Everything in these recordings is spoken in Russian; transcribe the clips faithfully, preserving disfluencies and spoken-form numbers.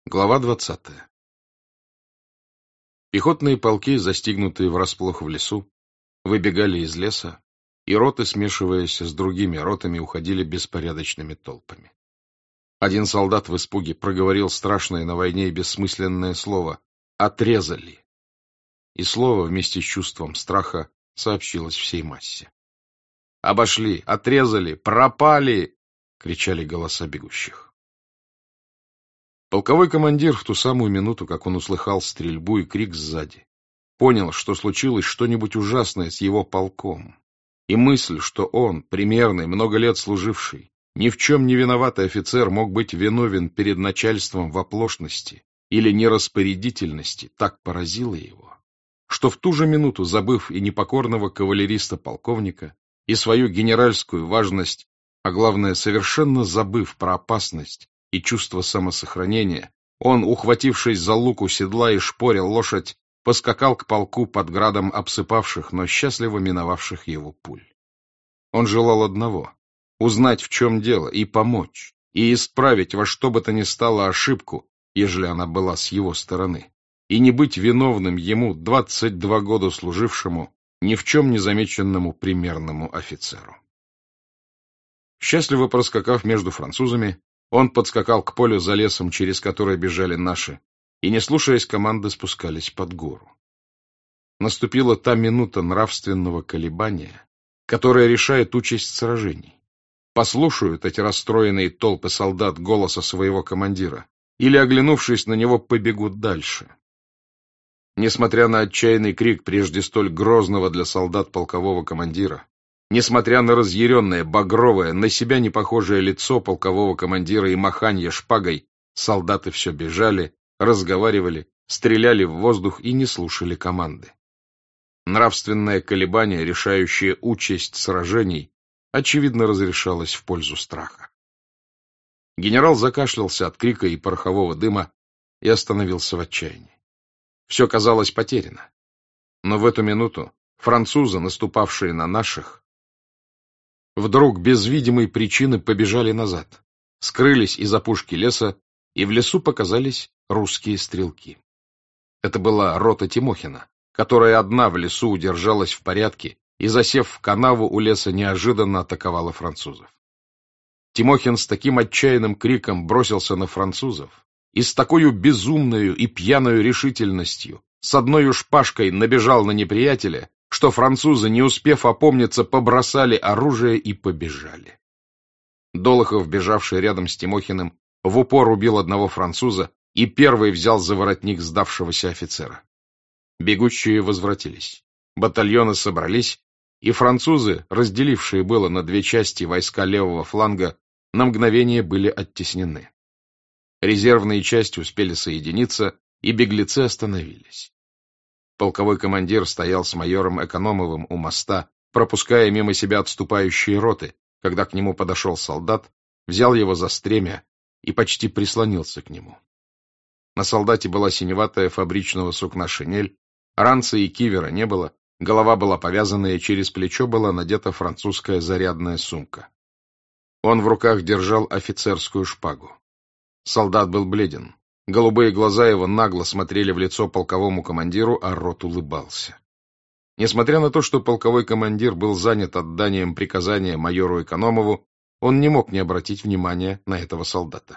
Глава двадцатая. Пехотные полки, застигнутые врасплох в лесу, выбегали из леса, и роты, смешиваясь с другими ротами, уходили беспорядочными толпами. Один солдат в испуге проговорил страшное на войне и бессмысленное слово «отрезали», и слово вместе с чувством страха сообщилось всей массе. «Обошли! Отрезали! Пропали!» — кричали голоса бегущих. Полковой командир в ту самую минуту, как он услыхал стрельбу и крик сзади, понял, что случилось что-нибудь ужасное с его полком, и мысль, что он, примерный, много лет служивший, ни в чем не виноватый офицер, мог быть виновен перед начальством в оплошности или нераспорядительности, так поразила его, что в ту же минуту, забыв и непокорного кавалериста-полковника, и свою генеральскую важность, а главное, совершенно забыв про опасность и чувство самосохранения, он, ухватившись за луку седла и шпоря лошадь, поскакал к полку под градом обсыпавших, но счастливо миновавших его пуль. Он желал одного — узнать, в чем дело, и помочь, и исправить во что бы то ни стало ошибку, ежели она была с его стороны, и не быть виновным ему, двадцать два года служившему, ни в чем не замеченному примерному офицеру. Счастливо проскакав между французами, он подскакал к полю за лесом, через которое бежали наши, и, не слушаясь команды, спускались под гору. Наступила та минута нравственного колебания, которая решает участь сражений. Послушают эти расстроенные толпы солдат голоса своего командира, или, оглянувшись на него, побегут дальше. Несмотря на отчаянный крик прежде столь грозного для солдат полкового командира, несмотря на разъяренное, багровое, на себя не похожее лицо полкового командира и маханье шпагой, солдаты все бежали, разговаривали, стреляли в воздух и не слушали команды. Нравственное колебание, решающее участь сражений, очевидно разрешалось в пользу страха. Генерал закашлялся от крика и порохового дыма и остановился в отчаянии. Все казалось потеряно. Но в эту минуту французы, наступавшие на наших, вдруг без видимой причины побежали назад, скрылись из опушки леса, и в лесу показались русские стрелки. Это была рота Тимохина, которая одна в лесу удержалась в порядке и, засев в канаву у леса, неожиданно атаковала французов. Тимохин с таким отчаянным криком бросился на французов и с такой безумною и пьяною решительностью с одной шпажкой набежал на неприятеля, что французы, не успев опомниться, побросали оружие и побежали. Долохов, бежавший рядом с Тимохиным, в упор убил одного француза и первый взял за воротник сдавшегося офицера. Бегущие возвратились, батальоны собрались, и французы, разделившие было на две части войска левого фланга, на мгновение были оттеснены. Резервные части успели соединиться, и беглецы остановились. Полковой командир стоял с майором Экономовым у моста, пропуская мимо себя отступающие роты, когда к нему подошел солдат, взял его за стремя и почти прислонился к нему. На солдате была синеватая фабричного сукна шинель, ранца и кивера не было, голова была повязанная, через плечо была надета французская зарядная сумка. Он в руках держал офицерскую шпагу. Солдат был бледен. Голубые глаза его нагло смотрели в лицо полковому командиру, а рот улыбался. Несмотря на то, что полковой командир был занят отданием приказания майору Экономову, он не мог не обратить внимания на этого солдата.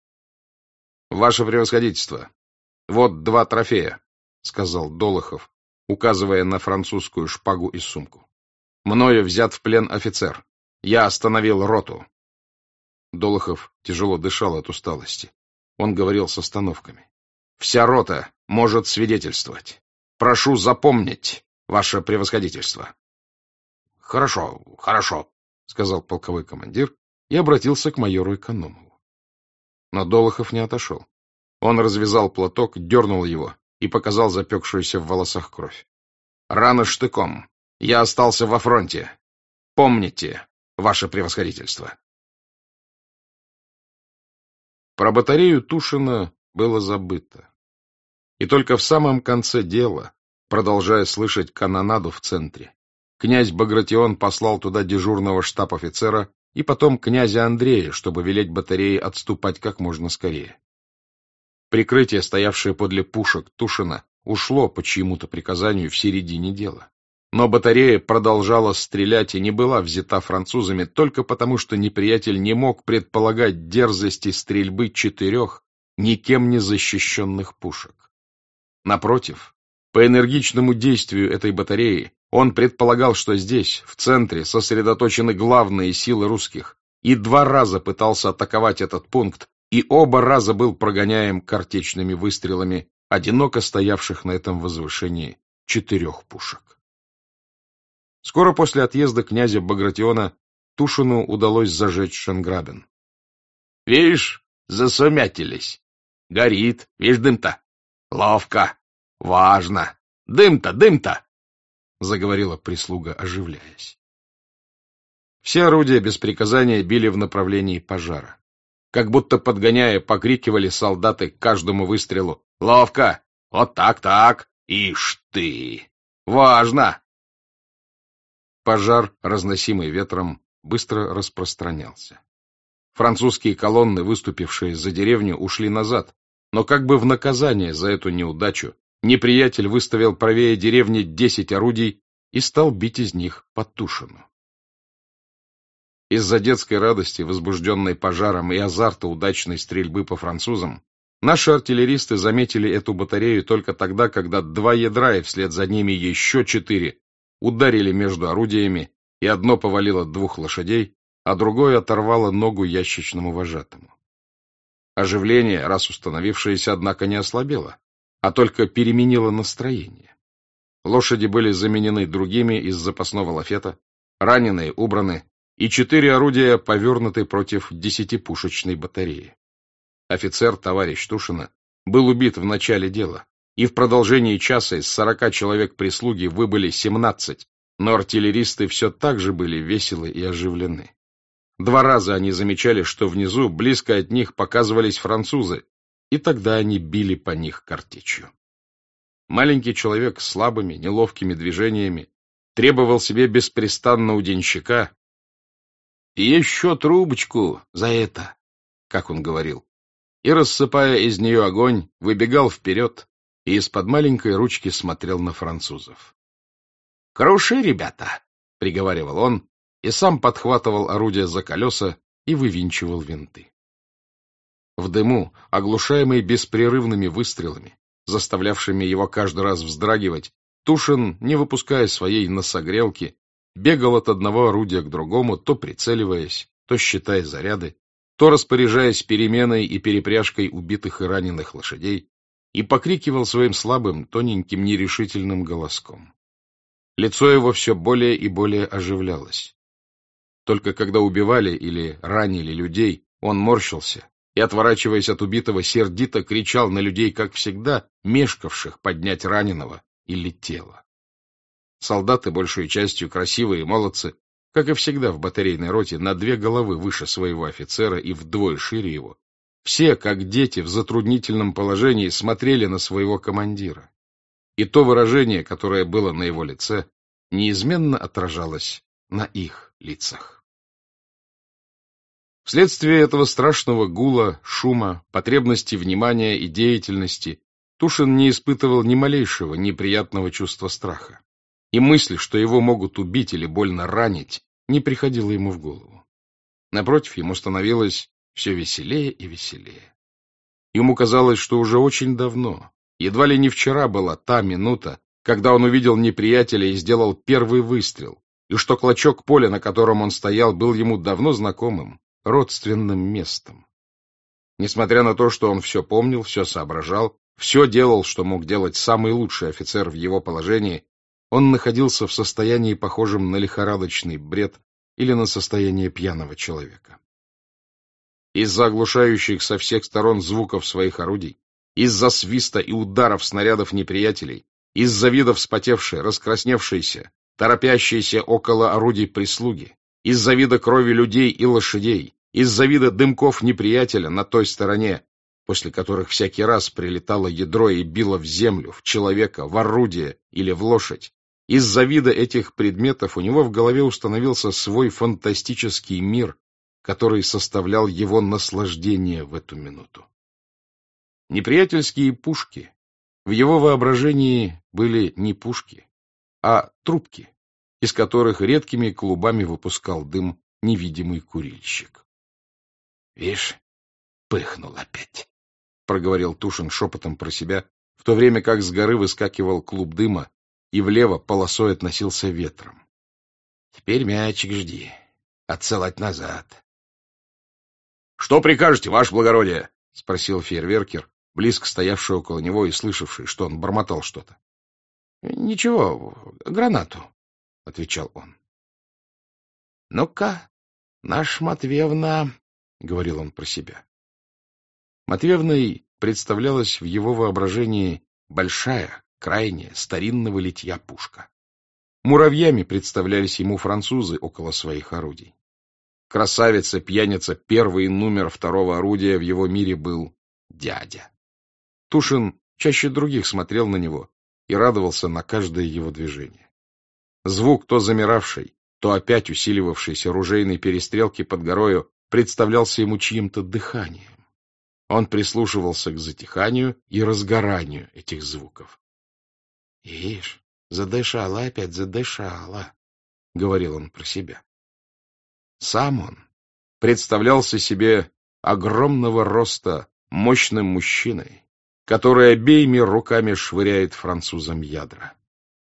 — Ваше превосходительство, вот два трофея, — сказал Долохов, указывая на французскую шпагу и сумку. — Мною взят в плен офицер. Я остановил роту. Долохов тяжело дышал от усталости. Он говорил с остановками. — Вся рота может свидетельствовать. Прошу запомнить, ваше превосходительство. — Хорошо, хорошо, — сказал полковой командир и обратился к майору Экономову. Но Долохов не отошел. Он развязал платок, дернул его и показал запекшуюся в волосах кровь. — Рана штыком. Я остался во фронте. Помните, ваше превосходительство. Про батарею Тушина было забыто. И только в самом конце дела, продолжая слышать канонаду в центре, князь Багратион послал туда дежурного штаб-офицера и потом князя Андрея, чтобы велеть батарее отступать как можно скорее. Прикрытие, стоявшее подле пушек Тушина, ушло по чьему-то приказанию в середине дела. Но батарея продолжала стрелять и не была взята французами только потому, что неприятель не мог предполагать дерзости стрельбы четырех никем не защищенных пушек. Напротив, по энергичному действию этой батареи он предполагал, что здесь, в центре, сосредоточены главные силы русских, и два раза пытался атаковать этот пункт, и оба раза был прогоняем картечными выстрелами одиноко стоявших на этом возвышении четырех пушек. Скоро после отъезда князя Багратиона Тушину удалось зажечь Шенграбен. — Видишь, засумятились. Горит, видишь, дым-то. Ловко, важно. Дым-то, дым-то, — заговорила прислуга, оживляясь. Все орудия без приказания били в направлении пожара. Как будто подгоняя, покрикивали солдаты к каждому выстрелу: «Ловко! Вот так-так! Ишь ты! Важно!» Пожар, разносимый ветром, быстро распространялся. Французские колонны, выступившие за деревню, ушли назад, но как бы в наказание за эту неудачу неприятель выставил правее деревни десять орудий и стал бить из них по Тушину. Из-за детской радости, возбужденной пожаром, и азарта удачной стрельбы по французам, наши артиллеристы заметили эту батарею только тогда, когда два ядра и вслед за ними еще четыре ударили между орудиями, и одно повалило двух лошадей, а другое оторвало ногу ящичному вожатому. Оживление, раз установившееся, однако, не ослабело, а только переменило настроение. Лошади были заменены другими из запасного лафета, раненые убраны, и четыре орудия повернуты против десятипушечной батареи. Офицер, товарищ Тушина, был убит в начале дела, и в продолжении часа из сорока человек прислуги выбыли семнадцать, но артиллеристы все так же были веселы и оживлены. Два раза они замечали, что внизу, близко от них, показывались французы, и тогда они били по них картечью. Маленький человек с слабыми, неловкими движениями требовал себе беспрестанно у денщика: «И еще трубочку за это», как он говорил, и, рассыпая из нее огонь, выбегал вперед и из-под маленькой ручки смотрел на французов. «Круши, ребята!» — приговаривал он, и сам подхватывал орудие за колеса и вывинчивал винты. В дыму, оглушаемый беспрерывными выстрелами, заставлявшими его каждый раз вздрагивать, Тушин, не выпуская своей носогрелки, бегал от одного орудия к другому, то прицеливаясь, то считая заряды, то распоряжаясь переменой и перепряжкой убитых и раненых лошадей, и покрикивал своим слабым, тоненьким, нерешительным голоском. Лицо его все более и более оживлялось. Только когда убивали или ранили людей, он морщился и, отворачиваясь от убитого, сердито кричал на людей, как всегда, мешкавших поднять раненого или тело. Солдаты, большей частью красивые молодцы, как и всегда в батарейной роте, на две головы выше своего офицера и вдвое шире его, все, как дети в затруднительном положении, смотрели на своего командира. И то выражение, которое было на его лице, неизменно отражалось на их лицах. Вследствие этого страшного гула, шума, потребности внимания и деятельности Тушин не испытывал ни малейшего неприятного чувства страха, и мысль, что его могут убить или больно ранить, не приходила ему в голову. Напротив, ему становилось все веселее и веселее. Ему казалось, что уже очень давно, едва ли не вчера была та минута, когда он увидел неприятеля и сделал первый выстрел, и что клочок поля, на котором он стоял, был ему давно знакомым, родственным местом. Несмотря на то, что он все помнил, все соображал, все делал, что мог делать самый лучший офицер в его положении, он находился в состоянии, похожем на лихорадочный бред или на состояние пьяного человека. Из-за оглушающих со всех сторон звуков своих орудий, из-за свиста и ударов снарядов неприятелей, из-за вида вспотевшей, раскрасневшейся, торопящейся около орудий прислуги, из-за вида крови людей и лошадей, из-за вида дымков неприятеля на той стороне, после которых всякий раз прилетало ядро и било в землю, в человека, в орудие или в лошадь, из-за вида этих предметов у него в голове установился свой фантастический мир, который составлял его наслаждение в эту минуту. Неприятельские пушки в его воображении были не пушки, а трубки, из которых редкими клубами выпускал дым невидимый курильщик. — Вишь, пыхнул опять, — проговорил Тушин шепотом про себя, в то время как с горы выскакивал клуб дыма и влево полосой относился ветром. — Теперь мячик жди, отсылать назад. — Что прикажете, ваше благородие? — спросил фейерверкер, близко стоявший около него и слышавший, что он бормотал что-то. — Ничего, гранату, — отвечал он. — Ну-ка, наша Матвеевна, — говорил он про себя. Матвеевной представлялась в его воображении большая, крайняя, старинного литья пушка. Муравьями представлялись ему французы около своих орудий. Красавица, пьяница, первый номер второго орудия в его мире был дядя. Тушин чаще других смотрел на него и радовался на каждое его движение. Звук то замиравшей, то опять усиливавшейся ружейной перестрелки под горою представлялся ему чьим-то дыханием. Он прислушивался к затиханию и разгоранию этих звуков. — Ишь, задышала опять, задышала, — говорил он про себя. Сам он представлялся себе огромного роста, мощным мужчиной, который обеими руками швыряет французам ядра.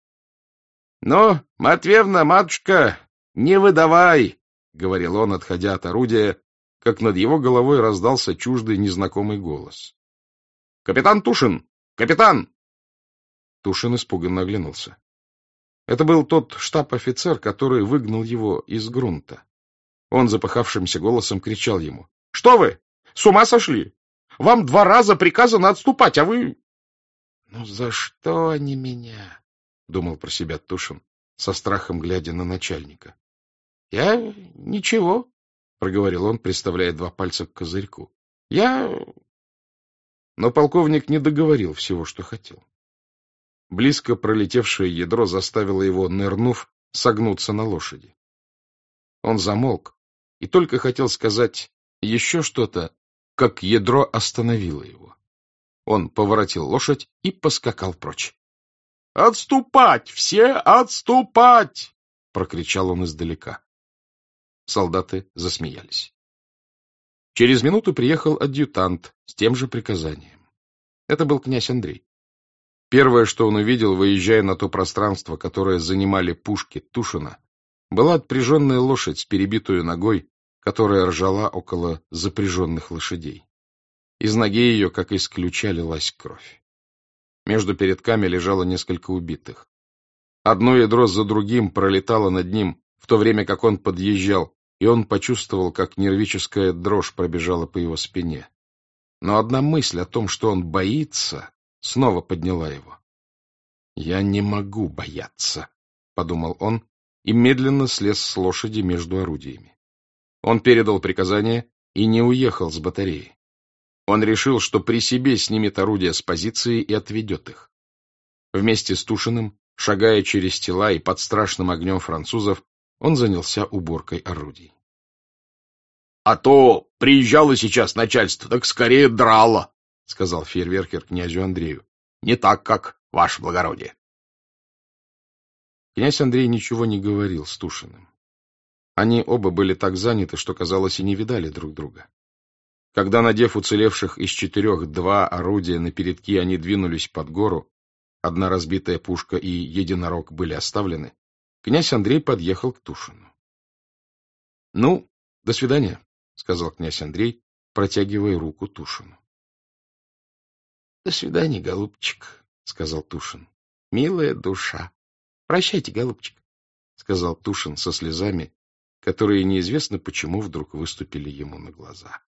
— Ну, Матвеевна, матушка, не выдавай, — говорил он, отходя от орудия, как над его головой раздался чуждый незнакомый голос. — Капитан Тушин! Капитан! Тушин испуганно оглянулся. Это был тот штаб-офицер, который выгнал его из грунта. Он запыхавшимся голосом кричал ему: — Что вы? С ума сошли? Вам два раза приказано отступать, а вы... — Ну за что они меня? — думал про себя Тушин, со страхом глядя на начальника. — Я ничего, — проговорил он, приставляя два пальца к козырьку. — Я... Но полковник не договорил всего, что хотел. Близко пролетевшее ядро заставило его, нырнув, согнуться на лошади. Он замолк и только хотел сказать еще что-то, как ядро остановило его. Он поворотил лошадь и поскакал прочь. — Отступать! Все отступать! — прокричал он издалека. Солдаты засмеялись. Через минуту приехал адъютант с тем же приказанием. Это был князь Андрей. Первое, что он увидел, выезжая на то пространство, которое занимали пушки Тушина, была отпряженная лошадь с перебитую ногой, которая ржала около запряженных лошадей. Из ноги ее, как из ключа, лилась кровь. Между передками лежало несколько убитых. Одно ядро за другим пролетало над ним, в то время как он подъезжал, и он почувствовал, как нервическая дрожь пробежала по его спине. Но одна мысль о том, что он боится, снова подняла его. «Я не могу бояться», — подумал он, и медленно слез с лошади между орудиями. Он передал приказание и не уехал с батареи. Он решил, что при себе снимет орудия с позиции и отведет их. Вместе с Тушиным, шагая через тела и под страшным огнем французов, он занялся уборкой орудий. — А то приезжало сейчас начальство, так скорее драло, — сказал фейерверкер князю Андрею. — Не так, как ваше благородие. Князь Андрей ничего не говорил с Тушиным. Они оба были так заняты, что, казалось, и не видали друг друга. Когда, надев уцелевших из четырех два орудия на передки, они двинулись под гору, одна разбитая пушка и единорог были оставлены, князь Андрей подъехал к Тушину. — Ну, до свидания, — сказал князь Андрей, протягивая руку Тушину. — До свидания, голубчик, — сказал Тушин. — Милая душа. Прощайте, голубчик, — сказал Тушин со слезами, которые неизвестно почему вдруг выступили ему на глаза.